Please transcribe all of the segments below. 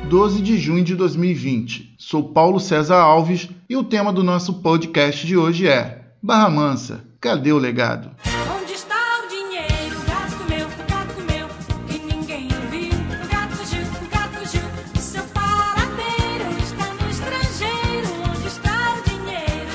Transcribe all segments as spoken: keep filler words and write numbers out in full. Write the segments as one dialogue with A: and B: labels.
A: doze de junho de dois mil e vinte. Sou Paulo César Alves e o tema do nosso podcast de hoje é Barra Mansa, cadê o legado?
B: Onde está o dinheiro? O gato comeu, o gato comeu e ninguém viu. O gato fugiu, o gato fugiu. O seu paradeiro está no estrangeiro. Onde está o dinheiro?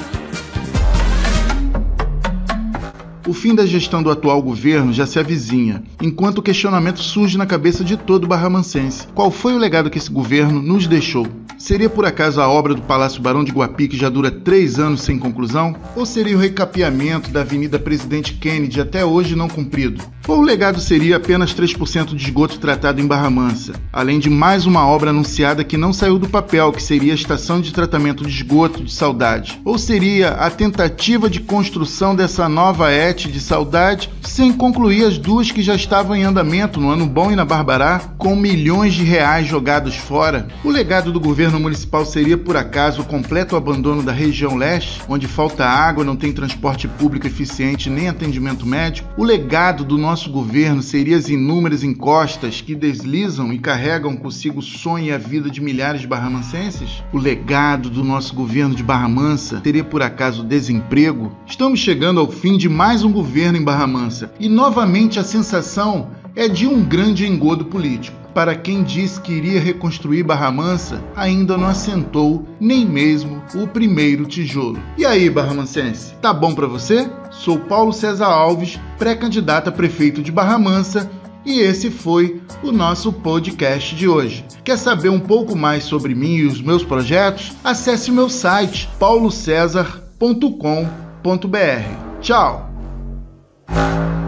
A: O fim da gestão do atual governo já se avizinha, enquanto o questionamento surge na cabeça de todo barramancense. Qual foi o legado que esse governo nos deixou? Seria por acaso a obra do Palácio Barão de Guapi, que já dura três anos sem conclusão? Ou seria o recapeamento da Avenida Presidente Kennedy até hoje não cumprido? Ou o legado seria apenas três por cento de esgoto tratado em Barra Mansa, além de mais uma obra anunciada que não saiu do papel, que seria a Estação de Tratamento de Esgoto de Saudade? Ou seria a tentativa de construção dessa nova E T de Saudade, sem concluir as duas que já estavam em andamento no Ano Bom e na Barbará, com milhões de reais jogados fora? O legado do governo municipal seria, por acaso, o completo abandono da região leste, onde falta água, não tem transporte público eficiente nem atendimento médico? O legado do nosso governo seria as inúmeras encostas que deslizam e carregam consigo o sonho e a vida de milhares de barramancenses? O legado do nosso governo de Barra Mansa teria, por acaso, desemprego? Estamos chegando ao fim de mais um governo em Barra Mansa e, novamente, a sensação é de um grande engodo político. Para quem disse que iria reconstruir Barra Mansa, ainda não assentou nem mesmo o primeiro tijolo. E aí, barramancense, tá bom pra você? Sou Paulo César Alves, pré-candidato a prefeito de Barra Mansa, e esse foi o nosso podcast de hoje. Quer saber um pouco mais sobre mim e os meus projetos? Acesse o meu site paulo cesar ponto com ponto b r. Tchau!